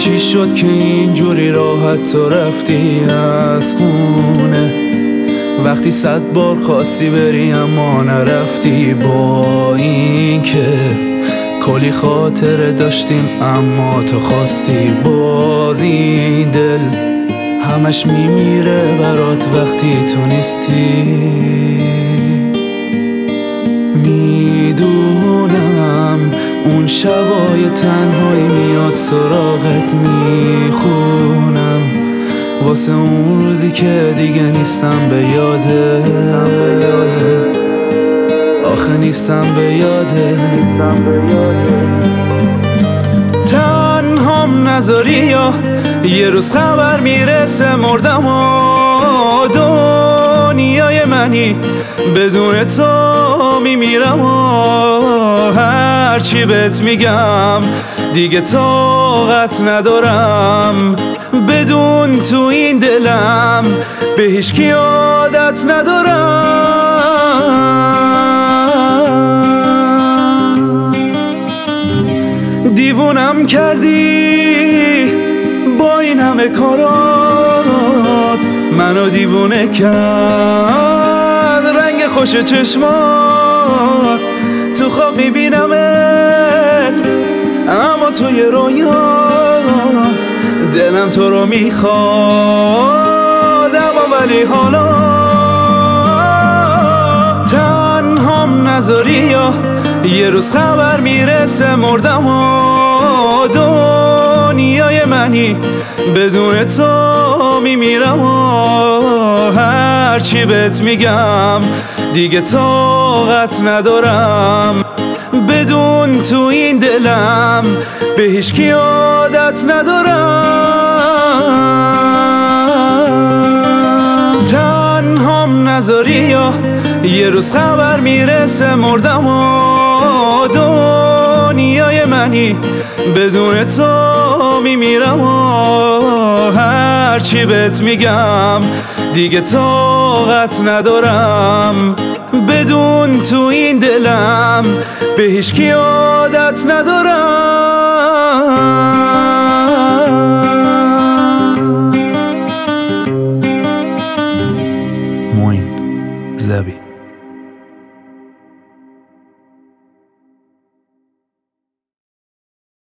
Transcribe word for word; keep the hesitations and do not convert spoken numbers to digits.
چی شد که اینجوری راحت تو رفتی از خونه؟ وقتی صد بار خواستی بری اما نرفتی، با این که کلی خاطره داشتیم اما تو خواستی. باز این دل همش میمیره برات وقتی تو نیستی. میدونم اون شبای تنهایی میاد سراغت، میخونم واسه اون روزی که دیگه نیستم به یاده. آخه نیستم به یاده. تنهام نذاری یا یه روز خبر میرسه مردم و دنیای منی بدون تو میمیرم و هرچی بهت میگم دیگه طاقت ندارم. بدون تو این دلم به هیچکی عادت ندارم. دیوونم کردی با این همه کارات، منو دیوونه کرد رنگ خوش چشمات. تو خواب میبینمت اما توی رویا دلم تو رو میخواد، اما ولی حالا تنهام نذاری یا یه روز خبر میرسه مردم و دنیای منی بدون تو میمیرم و هرچی بهت میگم دیگه طاقت ندارم. بدون تو این دلم به هیچکی عادت ندارم. تنهام نذاری یا یه روز خبر میرسه مردم و دنیای منی بدون تو میمیرم و هرچی بهت میگم دیگه طاقت ندارم. بدون تو این دلم به هیچکی عادت ندارم.